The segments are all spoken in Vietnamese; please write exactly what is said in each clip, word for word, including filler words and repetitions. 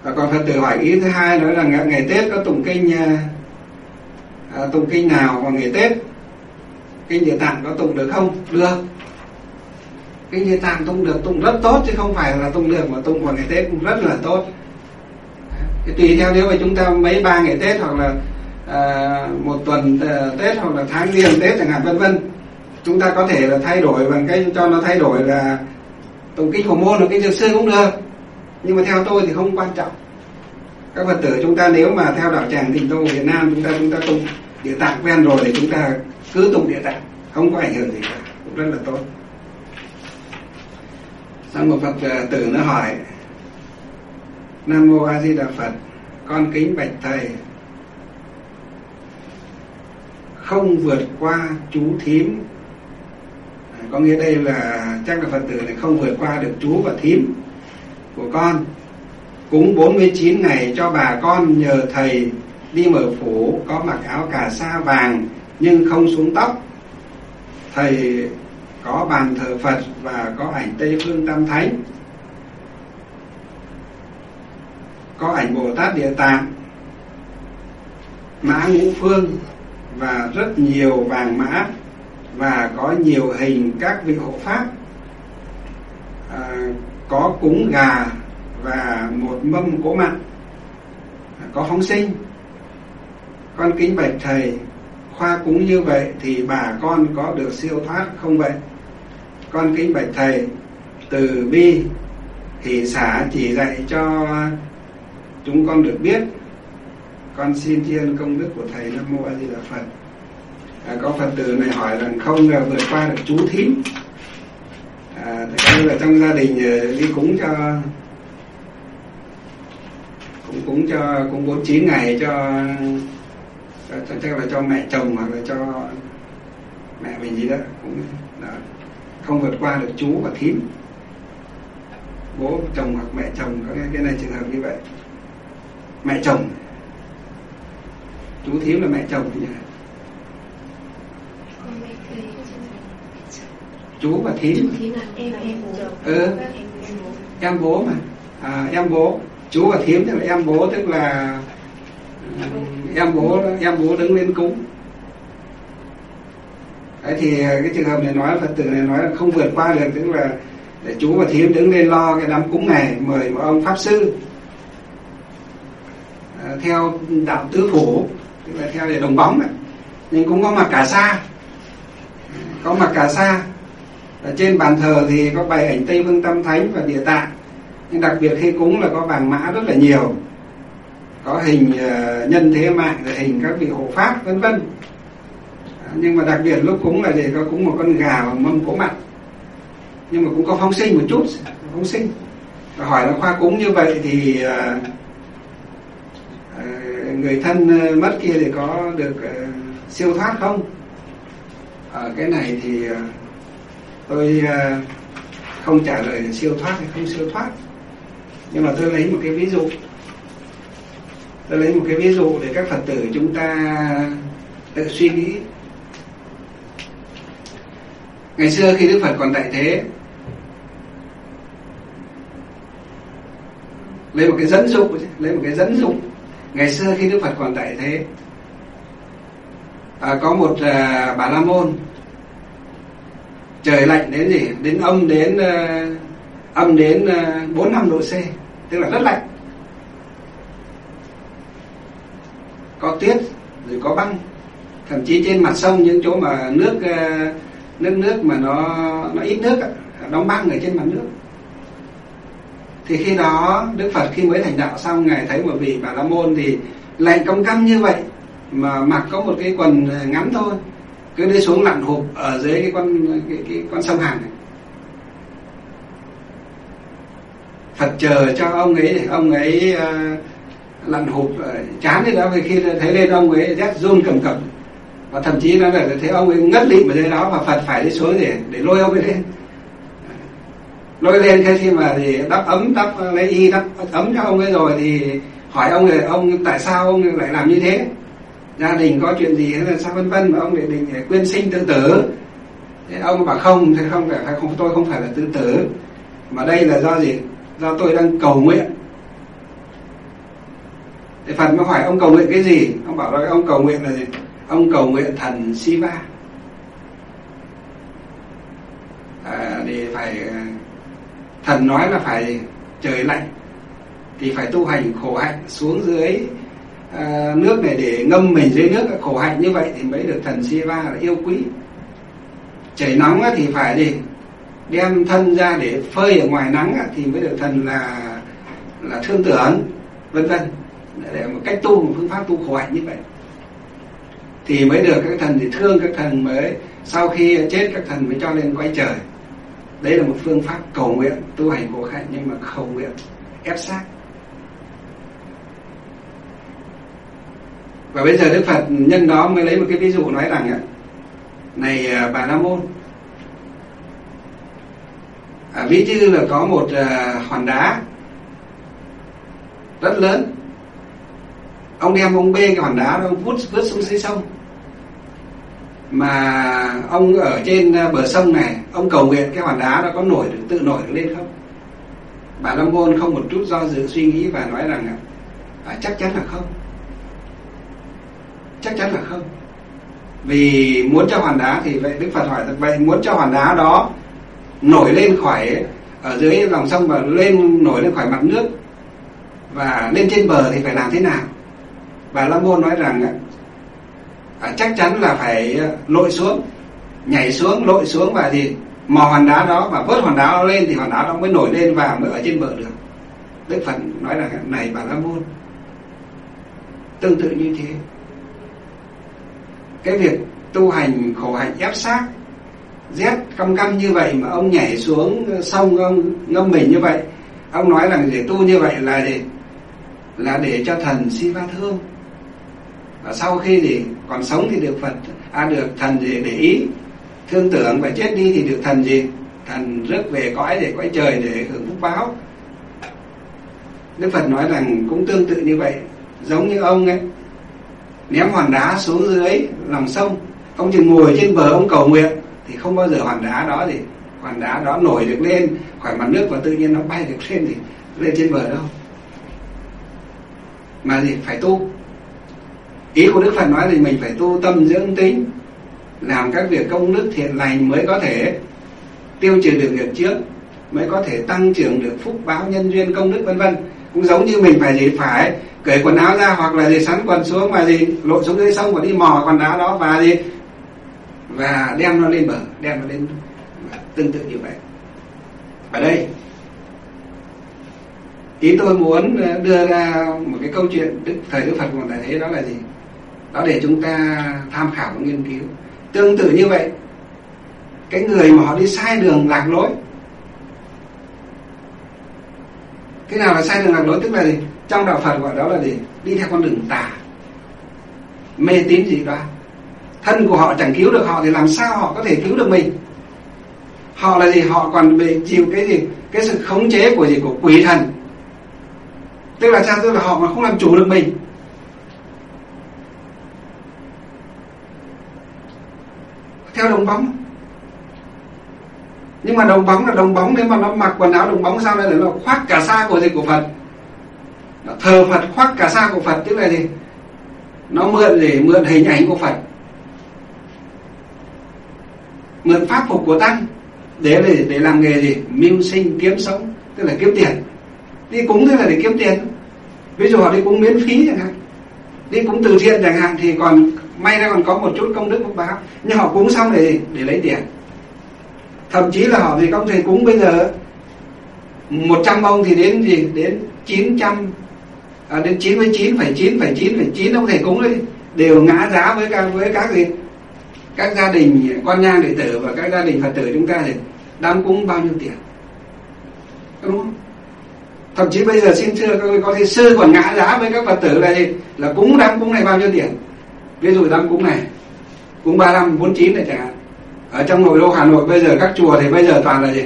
À, còn Phật tử hỏi ý thứ hai đó là ngày Tết có tụng kinh à, tụng kinh nào vào ngày Tết? Kinh Địa Tạng có tụng được không? Được. Kinh Địa Tạng tụng được, tụng rất tốt, chứ không phải là tụng được mà tụng vào ngày Tết cũng rất là tốt. Cái tùy theo, nếu mà chúng ta mấy ba ngày Tết hoặc là à, một tuần Tết hoặc là tháng riêng Tết chẳng hạn vân vân, chúng ta có thể là thay đổi bằng cái cho nó thay đổi là tụng kinh Phổ Môn hoặc kinh Dược Sư cũng được. Nhưng mà theo tôi thì không quan trọng. Các Phật tử chúng ta nếu mà theo đạo tràng Tịnh Độ Việt Nam, chúng ta chúng ta tụng Địa Tạng quen rồi thì chúng ta cứ tụng Địa Tạng, không có ảnh hưởng gì cả, cũng rất là tốt. Xong một Phật tử nó hỏi: Nam Mô A Di Đà Phật, con kính bạch thầy, không vượt qua chú thím. À, có nghĩa đây là chắc là Phật tử này không vượt qua được chú và thím của con. Cúng bốn mươi chín ngày cho bà con nhờ thầy đi mở phủ, có mặc áo cà sa vàng nhưng không xuống tóc. Thầy có bàn thờ Phật và có ảnh Tây Phương Tam Thánh, có ảnh Bồ Tát Địa Tạng, mã ngũ phương và rất nhiều vàng mã, và có nhiều hình các vị hộ pháp. À, có cúng gà và một mâm cỗ mặn, có phóng sinh. Con kính bạch thầy, khoa cúng như vậy thì bà con có được siêu thoát không vậy? Con kính bạch thầy, từ bi hỷ xả chỉ dạy cho chúng con được biết. Con xin tri ân công đức của thầy. Nam Mô A Di Đà Phật. À, có Phật tử này hỏi rằng không vượt qua được chú thím. À, thế là trong gia đình đi cúng cho cũng cúng cho cũng bốn chín ngày cho, cho, cho chắc là cho mẹ chồng hoặc là cho mẹ mình gì đó, cũng đó, không vượt qua được chú và thím, bố chồng hoặc mẹ chồng. Có cái này trường hợp như vậy, mẹ chồng, chú thím là mẹ chồng nhỉ? Chú và thím, em em bố. Ừ, em bố mà. À, em bố, chú và thím tức là em bố, tức là em bố em bố đứng lên cúng. Đấy thì cái trường hợp này nói, Phật tử này nói là không vượt qua được, tức là để chú và thím đứng lên lo cái đám cúng này, mời một ông pháp sư à, theo đạo tứ phủ, tức là theo để đồng bóng này, nhưng cũng có mặc cả sa, có mặc cả sa. Ở trên bàn thờ thì có bày ảnh Tây Phương Tam Thánh và Địa Tạng, nhưng đặc biệt khi cúng là có vàng mã rất là nhiều, có hình uh, nhân thế mạng, hình các vị hộ pháp vân vân. À, nhưng mà đặc biệt lúc cúng là để có cúng một con gà và mâm cỗ mặn, nhưng mà cũng có phóng sinh một chút, phóng sinh. Và hỏi là khoa cúng như vậy thì uh, uh, người thân uh, mất kia thì có được uh, siêu thoát không? Ở uh, cái này thì uh, tôi uh, không trả lời siêu thoát hay không siêu thoát, nhưng mà tôi lấy một cái ví dụ, tôi lấy một cái ví dụ để các Phật tử chúng ta tự suy nghĩ. Ngày xưa khi Đức Phật còn tại thế, lấy một cái dẫn dụ, lấy một cái dẫn dụ. Ngày xưa khi Đức Phật còn tại thế, à, có một à, Bà La Môn, trời lạnh đến gì, đến âm đến uh, âm đến uh, bốn năm độ C, tức là rất lạnh, có tuyết rồi có băng, thậm chí trên mặt sông những chỗ mà nước uh, nước nước mà nó nó ít nước, đóng băng ở trên mặt nước. Thì khi đó Đức Phật khi mới thành đạo xong, ngài thấy một vị Bà La Môn thì lạnh căm căm như vậy mà mặc có một cái quần ngắn thôi, cứ đi xuống lặn hụp ở dưới cái con cái, cái con sông Hàn này. Phật chờ cho ông ấy, ông ấy uh, lặn hụp uh, chán đi đó, vì khi thấy lên ông ấy rét run cầm cập, và thậm chí nó là thấy ông ấy ngất lịm ở dưới đó, và Phật phải đi xuống để để lôi ông ấy lên, lôi lên. Thế khi mà thì đắp ấm, đắp lấy y đắp ấm cho ông ấy rồi thì hỏi ông là ông tại sao ông lại làm như thế, gia đình có chuyện gì hay là sao vân vân, mà ông lại định quyên sinh tự tử. Thế ông bảo không, thế không phải không, tôi không phải là tự tử, mà đây là do gì, do tôi đang cầu nguyện. Thì Phật mới hỏi ông cầu nguyện cái gì? Ông bảo là ông cầu nguyện là gì? Ông cầu nguyện thần Shiva. À, thì phải thần nói là phải trời lạnh thì phải tu hành khổ hạnh xuống dưới à, nước này để ngâm mình dưới nước khổ hạnh như vậy thì mới được thần Shiva là yêu quý. Trời nóng thì phải gì đem thân ra để phơi ở ngoài nắng thì mới được thần là là thương tưởng, vân vân. Để một cách tu, một phương pháp tu khổ hạnh như vậy thì mới được các thần thì thương, các thần mới sau khi chết các thần mới cho lên quay trời. Đấy là một phương pháp cầu nguyện tu hành khổ hạnh, nhưng mà cầu nguyện ép sát. Và bây giờ Đức Phật nhân đó mới lấy một cái ví dụ nói rằng này Bà La Môn, à, ví như là có một uh, hòn đá rất lớn, ông đem ông bê cái hòn đá đó, ông vút vứt xuống dưới sông. Mà ông ở trên bờ sông này, ông cầu nguyện cái hòn đá đó có nổi được, tự nổi được lên không? Bà La Môn không một chút do dự suy nghĩ và nói rằng à, chắc chắn là không, chắc chắn là không. Vì muốn cho hòn đá thì vậy Đức Phật hỏi vậy muốn cho hòn đá đó nổi lên khỏi ở dưới lòng sông và lên nổi lên khỏi mặt nước và lên trên bờ thì phải làm thế nào? Bà La Môn nói rằng à, chắc chắn là phải lội xuống, nhảy xuống, lội xuống và gì mò hòn đá đó và vớt hòn đá đó lên thì hòn đá đó mới nổi lên và mới ở trên bờ được. Đức Phật nói rằng này Bà La Môn, tương tự như thế, cái việc tu hành khổ hạnh ép xác rét căm căm như vậy mà ông nhảy xuống sông ông ngâm mình như vậy, ông nói rằng để tu như vậy là để là để cho thần Shiva thương. Và sau khi thì còn sống thì được Phật à được thần gì để ý thương tưởng, và chết đi thì được thần gì thần rước về cõi để cõi trời để hưởng phúc báo. Đức Phật nói rằng cũng tương tự như vậy, giống như ông ấy ném hòn đá xuống dưới lòng sông, ông chỉ ngồi trên bờ ông cầu nguyện thì không bao giờ hòn đá đó thì hòn đá đó nổi được lên khỏi mặt nước và tự nhiên nó bay được lên thì lên trên bờ đâu, mà gì phải tu. Ý của Đức Phật nói thì mình phải tu tâm dưỡng tính, làm các việc công đức thiện lành mới có thể tiêu trừ được nghiệp trước, mới có thể tăng trưởng được phúc báo nhân duyên công đức vân vân. Cũng giống như mình phải gì phải cởi quần áo ra hoặc là gì sắn quần xuống mà gì lội xuống dưới sông và đi mò con đá đó và gì và đem nó lên bờ, đem nó lên, tương tự như vậy. Ở đây ý tôi muốn đưa ra một cái câu chuyện Đức thời Đức Phật còn tại thế, đó là gì? Đó để chúng ta tham khảo và nghiên cứu. Tương tự như vậy, cái người mà họ đi sai đường lạc lối, cái nào là sai đường lạc lối tức là gì? Trong đạo Phật gọi đó là gì? Đi theo con đường tà, mê tín dị đoan. Thân của họ chẳng cứu được họ thì làm sao họ có thể cứu được mình? Họ là gì? Họ còn bị chịu cái gì? Cái sự khống chế của gì? Của quỷ thần. Tức là sao? Tức là họ mà không làm chủ được mình. Theo đồng bóng. Nhưng mà đồng bóng là đồng bóng, nếu mà nó mặc quần áo đồng bóng sao lại nó khoác cả sa của gì? Của Phật. Nó thờ Phật khoác cả sa của Phật, tức là gì? Nó mượn gì? Mượn hình ảnh của Phật, mượn pháp phục của tăng để để, để làm nghề gì? Mưu sinh kiếm sống, tức là kiếm tiền. Đi cúng tức là để kiếm tiền. Ví dụ họ đi cúng miễn phí chẳng hạn, đi cúng từ thiện chẳng hạn thì còn may ra còn có một chút công đức phúc báo, nhưng họ cúng xong để để lấy tiền. Thậm chí là họ thì công thầy cúng bây giờ một trăm ông thì đến gì? Đến chín trăm à, đến chín mươi chín phẩy chín phẩy chín phẩy chín ông thầy cúng đấy đều ngã giá với các với các gì? Các gia đình con nhang đệ tử và các gia đình Phật tử chúng ta thì đám cúng bao nhiêu tiền, đúng không? Thậm chí bây giờ xin thưa các có thi sư còn ngã giá với các Phật tử là gì? Là cúng đám cúng này bao nhiêu tiền. Ví dụ đám cúng này cúng ba mươi lăm, bốn mươi chín này chẳng hạn. Ở trong nội đô Hà Nội bây giờ các chùa thì bây giờ toàn là gì?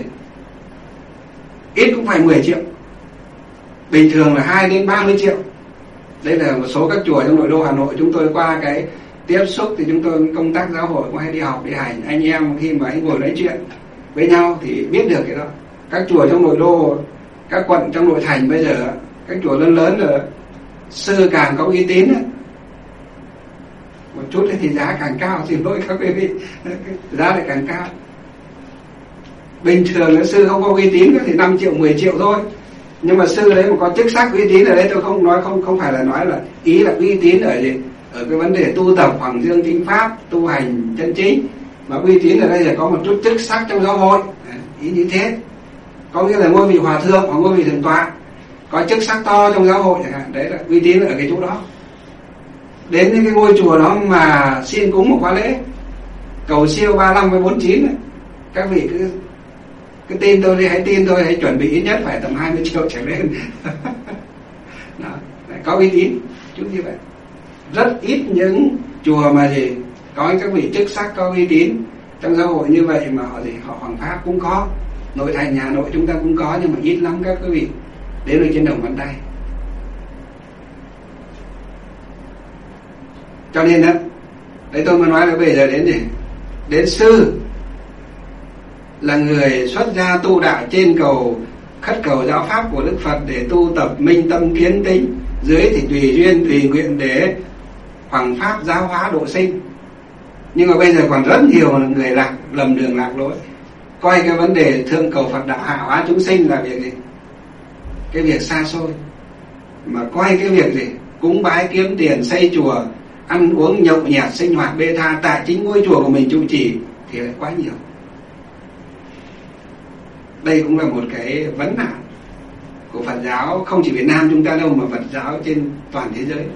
Ít cũng phải mười triệu, bình thường là hai đến ba mươi triệu. Đây là một số các chùa trong nội đô Hà Nội. Chúng tôi qua cái tiếp xúc thì chúng tôi công tác giáo hội cũng hay đi học đi hành, anh em khi mà anh ngồi nói chuyện với nhau thì biết được cái đó. Các chùa trong nội đô, các quận trong nội thành bây giờ, các chùa lớn lớn là sư càng có uy tín ấy, một chút thì giá càng cao, xin lỗi các quý vị, giá lại càng cao. Bình thường cái sư không có uy tín thì năm triệu mười triệu thôi, nhưng mà sư đấy mà có chức sắc uy tín ở đây, tôi không nói không không phải là nói là ý là uy tín ở gì ở cái vấn đề tu tập Hoàng Dương Chính Pháp, tu hành chân chính, mà uy tín ở đây là có một chút chức sắc trong giáo hội, ý như thế, có nghĩa là ngôi vị hòa thượng hoặc ngôi vị thượng tọa, có chức sắc to trong giáo hội chẳng hạn, đấy là uy tín ở cái chỗ đó. Đến những cái ngôi chùa đó mà xin cúng một khóa lễ cầu siêu ba mươi lăm với bốn mươi chín ấy, các vị cứ cứ tin tôi đi, hãy tin tôi, hãy chuẩn bị ít nhất phải tầm hai mươi triệu trở lên. Đó, có uy tín chút như vậy. Rất ít những chùa mà gì có các vị chức sắc có uy tín trong giáo hội như vậy mà họ gì họ hoàng pháp cũng có, nội thành Hà Nội chúng ta cũng có, nhưng mà ít lắm các quý vị đến ở trên đầu ngón tay. Cho nên đó, đấy tôi mới nói là bây giờ đến gì đến sư là người xuất gia tu đạo trên cầu khất cầu giáo pháp của Đức Phật để tu tập minh tâm kiến tính, dưới thì tùy duyên tùy nguyện để hoằng pháp giáo hóa độ sinh. Nhưng mà bây giờ còn rất nhiều người lạc lầm đường lạc lối, coi cái vấn đề thượng cầu Phật đạo hạ hóa chúng sinh là việc gì, cái việc xa xôi, mà coi cái việc gì cúng bái kiếm tiền xây chùa, ăn uống nhậu nhẹt sinh hoạt bê tha tại chính ngôi chùa của mình trụ trì thì lại quá nhiều. Đây cũng là một cái vấn nạn của Phật giáo, không chỉ Việt Nam chúng ta đâu mà Phật giáo trên toàn thế giới.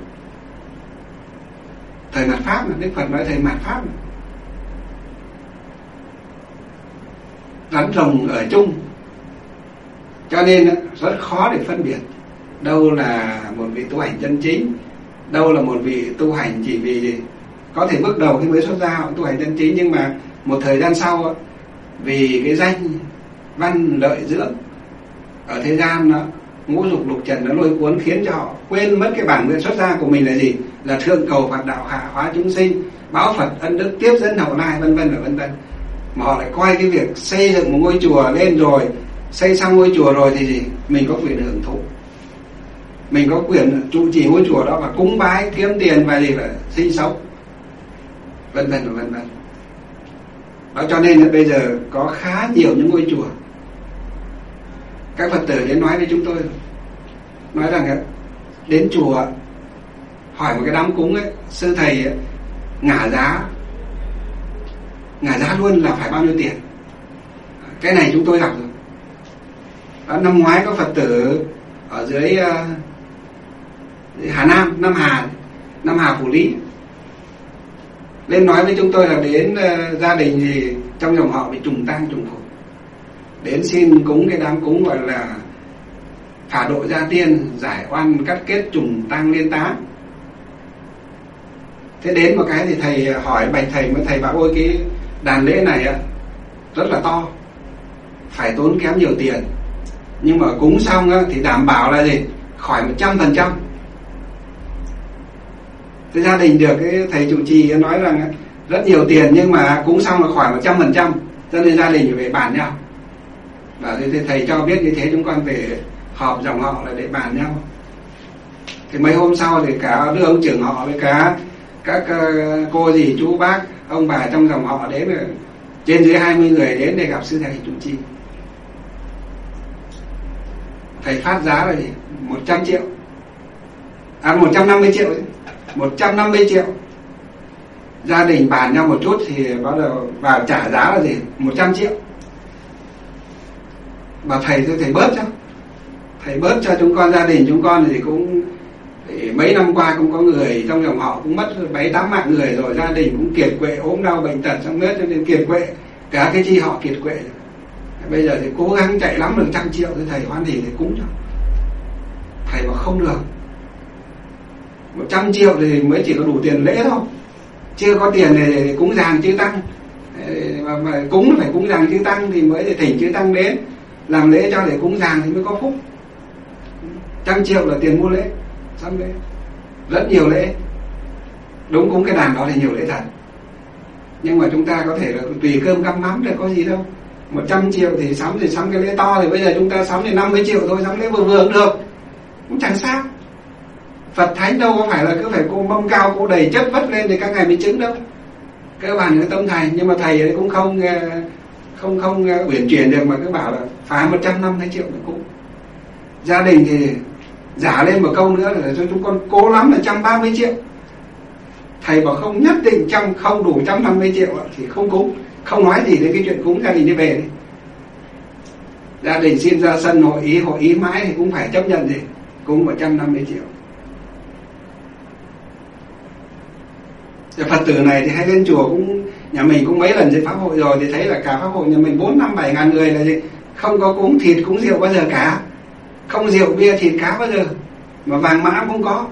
Thời mạt Pháp mà, Đức Phật nói thời mạt Pháp mà. Rắn rồng ở chung, cho nên rất khó để phân biệt đâu là một vị tu hành chân chính, đâu là một vị tu hành chỉ vì có thể bước đầu khi mới xuất gia họ tu hành chân chính, nhưng mà một thời gian sau vì cái danh văn lợi dưỡng ở thế gian nó ngũ dục lục trần nó lôi cuốn, khiến cho họ quên mất cái bản nguyện xuất gia của mình là gì, là thượng cầu Phật đạo hạ hóa chúng sinh, báo Phật ân đức tiếp dẫn hậu lai, vân vân và vân vân. Mà họ lại coi cái việc xây dựng một ngôi chùa lên rồi, xây xong ngôi chùa rồi thì gì mình có quyền hưởng thụ, mình có quyền trụ trì ngôi chùa đó và cúng bái kiếm tiền và gì là sinh sống, vân vân và vân vân. Đó, cho nên là bây giờ có khá nhiều những ngôi chùa các Phật tử đến nói với chúng tôi, nói rằng đến chùa hỏi một cái đám cúng ấy, sư thầy ấy, ngả giá ngả giá luôn là phải bao nhiêu tiền. Cái này chúng tôi gặp rồi. Đó, năm ngoái có Phật tử ở dưới uh, Hà Nam, Nam Hà Nam Hà Phủ Lý lên nói với chúng tôi là đến uh, gia đình gì trong dòng họ bị trùng tang trùng phổi, đến xin cúng cái đám cúng gọi là phả độ gia tiên, giải oan cắt kết trùng tang liên tá. Thế đến một cái thì thầy hỏi bạch thầy, mới thầy bảo ôi cái đàn lễ này á rất là to, phải tốn kém nhiều tiền, nhưng mà cúng xong á thì đảm bảo là gì khỏi một trăm phần trăm. Thế gia đình được cái thầy trụ trì nói rằng rất nhiều tiền nhưng mà cúng xong là khỏi một trăm phần trăm, cho nên gia đình phải bàn nhau. Và thì thầy cho biết như thế, chúng con về họp dòng họ là để bàn nhau. Thì mấy hôm sau thì cả đứa ông trưởng họ với cả các cô dì chú bác ông bà trong dòng họ đến, trên dưới hai mươi người đến để gặp sư thầy trụ trì. Thầy phát giá là gì một trăm triệu, à một trăm năm mươi triệu, một trăm năm mươi triệu. Gia đình bàn nhau một chút thì bắt đầu vào trả giá là gì một trăm triệu. Bảo thầy tôi thầy bớt cho, thầy bớt cho chúng con, gia đình chúng con thì cũng thì mấy năm qua cũng có người trong dòng họ cũng mất bảy tám mạng người rồi, gia đình cũng kiệt quệ, ốm đau bệnh tật trong nước cho nên kiệt quệ, cả cái chi họ kiệt quệ. Bây giờ thì cố gắng chạy lắm được trăm triệu thì thầy hoan hỉ thì cúng cho. Thầy bảo không được, một trăm triệu thì mới chỉ có đủ tiền lễ thôi, chưa có tiền để cúng dường chư tăng, mà, mà cúng phải cúng dường chư tăng thì mới để thỉnh chư tăng đến làm lễ cho để cúng dường thì mới có phúc. Trăm triệu là tiền mua lễ, xong lễ, rất nhiều lễ. Đúng cúng cái đàn đó thì nhiều lễ thật, nhưng mà chúng ta có thể là tùy cơm găm mắm được, có gì đâu. Một trăm triệu thì sắm thì sắm cái lễ to, thì bây giờ chúng ta sắm thì năm mươi triệu thôi, sắm lễ vừa vừa cũng được, cũng chẳng sao. Phật thánh đâu có phải là cứ phải cô mâm cao cô đầy chất vất lên thì các ngài mới chứng đâu. Cơ bản là tâm thầy, nhưng mà thầy ấy cũng không không không uyển chuyển được, mà cứ bảo là phải một trăm năm hai triệu nữa cũng. Gia đình thì giả lên một câu nữa là cho chúng con cố lắm là một trăm ba mươi triệu. Thầy bảo không, nhất định trăm không đủ một trăm năm mươi triệu thì không cúng. Không nói gì đến cái chuyện cúng, gia đình đi về đi. Gia đình xin ra sân hội ý, hội ý mãi thì cũng phải chấp nhận gì, cúng một trăm năm mươi triệu. Phật tử này thì hay lên chùa, cũng nhà mình cũng mấy lần dự pháp hội rồi, thì thấy là cả pháp hội nhà mình bốn năm bảy ngàn người là gì, không có cúng thịt cúng rượu bao giờ cả, không rượu bia thịt cá bao giờ, mà vàng mã cũng có.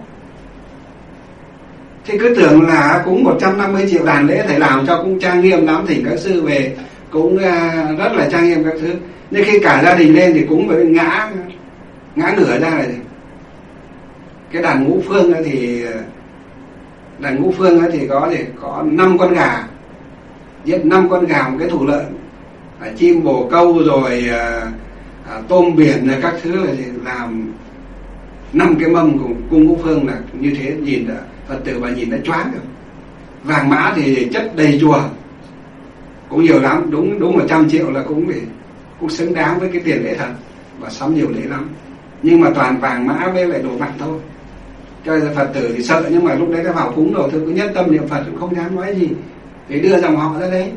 Thì cứ tưởng là cúng một trăm năm mươi triệu đàn lễ thầy làm cho cũng trang nghiêm lắm, thỉnh các sư về cũng rất là trang nghiêm các thứ. Nhưng khi cả gia đình lên thì cúng với ngã ngã ngửa ra là gì? Cái đàn ngũ phương thì đàn ngũ phương thì có gì, có năm con gà, giết năm con gà một cái thủ lợn, à, chim bồ câu rồi à, à, tôm biển rồi các thứ là gì, làm năm cái mâm của cung ngũ phương là như thế. Nhìn đã, Phật tử và nhìn đã choáng rồi. Vàng mã thì chất đầy chùa cũng nhiều lắm, đúng đúng một trăm triệu là cũng để cũng xứng đáng với cái tiền lễ thật, và sắm nhiều lễ lắm. Nhưng mà toàn vàng mã với lại đồ vặt thôi. Cho nên Phật tử thì sợ, nhưng mà lúc đấy đã vào cúng rồi, thôi cứ nhất tâm niệm Phật cũng không dám nói gì, để đưa dòng họ ra đấy.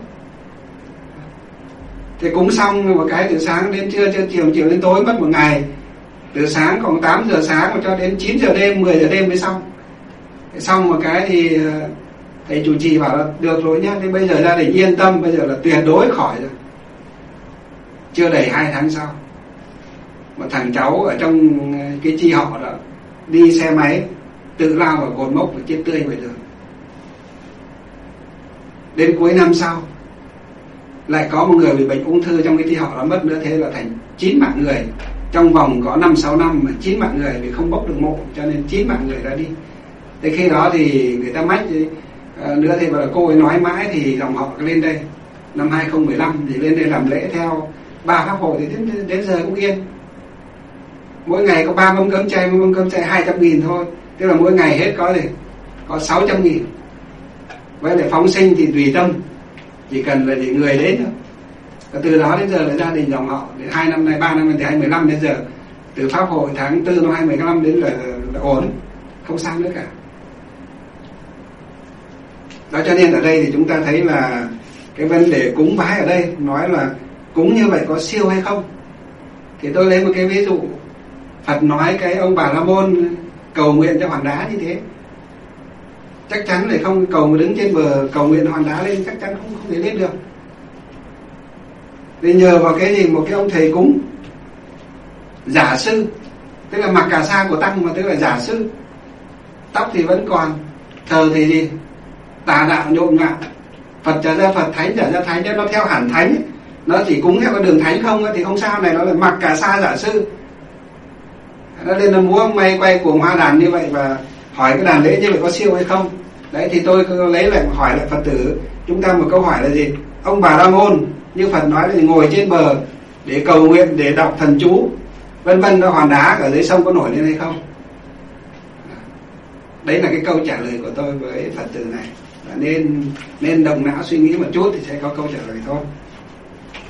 Thì cúng xong một cái từ sáng đến trưa, trưa chiều, chiều đến tối mất một ngày. Từ sáng còn tám giờ sáng mà cho đến chín giờ đêm, mười giờ đêm mới xong. Thế xong một cái thì thầy chủ trì bảo là được rồi nhá, thế bây giờ gia đình yên tâm, bây giờ là tuyệt đối khỏi rồi. Chưa đầy hai tháng sau, một thằng cháu ở trong cái chi họ đó đi xe máy tự lao vào cột mốc và chết tươi ngoài đường. Đến cuối năm sau lại có một người bị bệnh ung thư trong cái chi họ đó mất nữa, thế là thành chín mạng người. Trong vòng có năm sáu năm mà chín mạng người vì không bốc được mộ, cho nên chín mạng người đã đi. Thế khi đó thì người ta mách thì, uh, nữa thì bảo là cô ấy nói mãi thì dòng họ lên đây. Năm hai không một năm thì lên đây làm lễ theo ba pháp hội thì đến, đến giờ cũng yên. Mỗi ngày có ba mâm cơm chay, mâm cơm chay hai trăm nghìn thôi. Tức là mỗi ngày hết có gì, có sáu trăm nghìn. Với lại phóng sinh thì tùy tâm, chỉ cần là để người đến thôi. Và từ đó đến giờ là gia đình dòng họ, đến hai năm nay, ba năm nay thì hai mười lăm đến giờ, từ pháp hội tháng tư năm hai mười lăm đến là, là ổn, không sao nữa cả. Đó, cho nên ở đây thì chúng ta thấy là cái vấn đề cúng bái ở đây nói là cúng như vậy có siêu hay không. Thì tôi lấy một cái ví dụ, Phật nói cái ông Bà La Môn cầu nguyện cho hòn đá như thế, chắc chắn là không cầu mà đứng trên bờ cầu nguyện hòn đá lên, chắc chắn không không thể lên được. Vì nhờ vào cái gì, một cái ông thầy cúng giả sư, tức là mặc cà sa của tăng mà tức là giả sư, tóc thì vẫn còn, thờ thì gì tà đạo nhộn nhạo, Phật trở ra Phật, thánh trở ra thánh, nếu nó theo hẳn thánh, nó chỉ cúng theo cái đường thánh không thì không sao. Này nó là mặc cà sa giả sư, nó lên nó múa may quay cuồng hoa đàn như vậy, và hỏi cái đàn lễ như vậy có siêu hay không. Đấy thì tôi lấy lại hỏi lại Phật tử chúng ta một câu hỏi là gì, ông Bà La Môn như Phật nói là ngồi trên bờ để cầu nguyện, để đọc thần chú vân vân, nó hòn đá ở dưới sông có nổi lên hay không. Đấy là cái câu trả lời của tôi với Phật tử này. Nên nên động não suy nghĩ một chút thì sẽ có câu trả lời thôi.